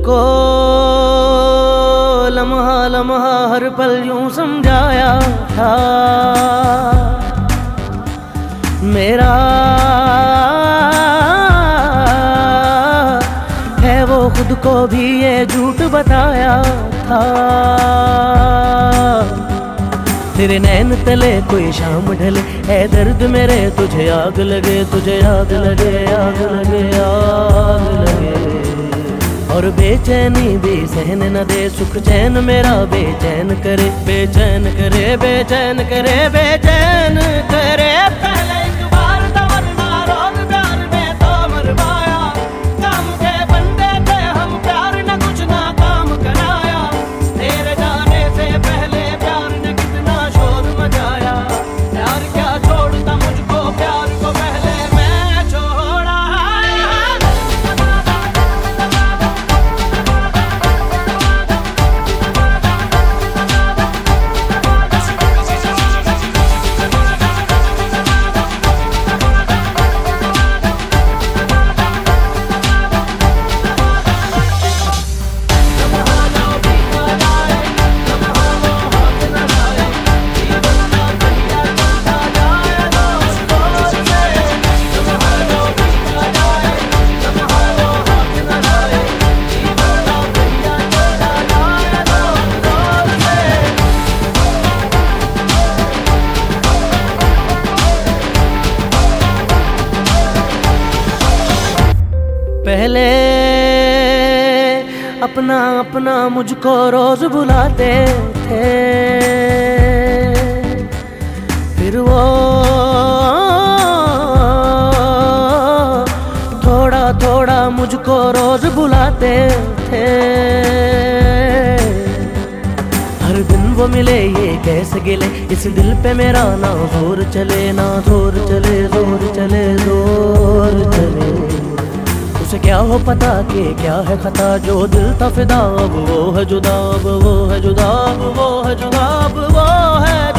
को लम्हा लम्हा हर पल यूं समझाया था, मेरा है वो खुद को भी ये झूठ बताया था। तेरे नैन तले कोई शाम ढले, है दर्द मेरे तुझे आग लगे, तुझे आग लगे, आग लगे, आग लगे। और बेचैनी भी सहन न दे, सुख चैन मेरा बेचैन करे, बेचैन करे, बेचैन करे, बेचैन करे। पहले एक बार तमन्ना रोज प्यार में तो मरवाया, काम के बंदे थे हम, प्यार न कुछ ना काम कराया। तेरे जाने से पहले प्यार ने कितना शोर मचाया, प्यार क्या छोड़ता मुझको, प्यार को पहले मैं छोड़ा। पहले अपना अपना मुझको रोज बुलाते थे, फिर वो थोड़ा थोड़ा मुझको रोज बुलाते थे। हर दिन वो मिले ये कैसे गिले, इस दिल पे मेरा ना जोर चले, ना जोर चले, जोर चले, जोर चले। उसे क्या हो पता कि क्या है खता, जो दिल था फिदा अब वो है जुदा, अब वो है जुदा, अब वो है जुदा, अब वो है जुदा।